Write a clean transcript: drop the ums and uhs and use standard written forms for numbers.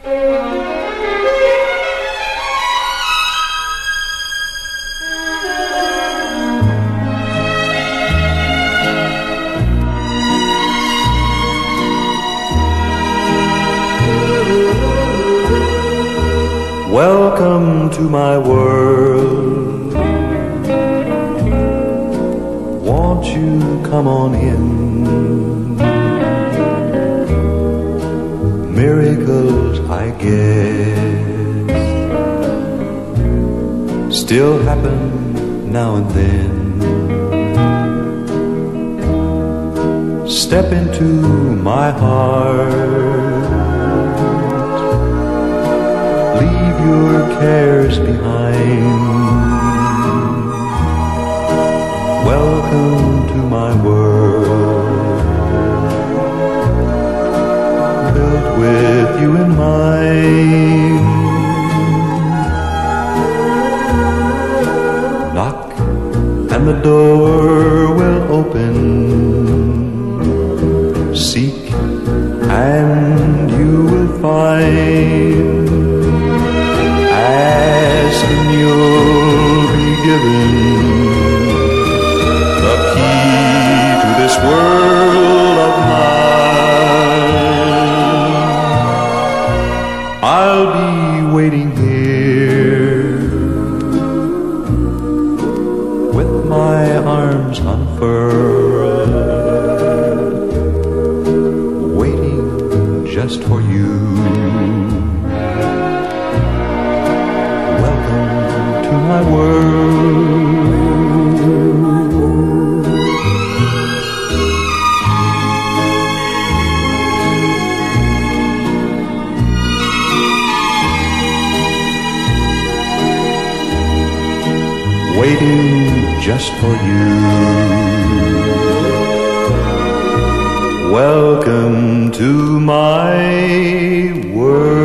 Welcome to my world. Won't you come on in? Miracles, I guess, still happen now and then. Step into my heart. Leave your cares behind. Welcome to my world, built with you in mind. Knock and the door will open. Seek and you will find. Ask and you'll be given the key to this world of mine. I'll be waiting here with my arms unfurled, waiting just for you. My world. Waiting just for you. Welcome to my world.